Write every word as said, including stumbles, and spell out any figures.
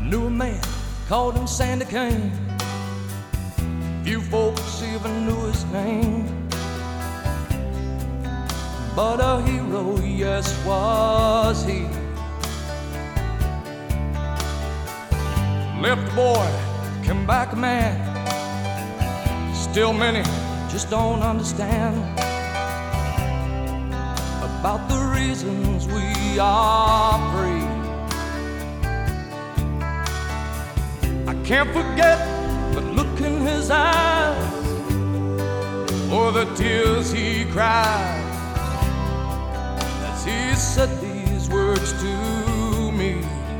Knew a man, called him Sandy Kane. Few folks even knew his name, but a hero, yes, was he. Left a boy, came back a man. Still many just don't understand about the reasons we are free. I can't forget the look in his eyes, or the tears he cried as he said these words to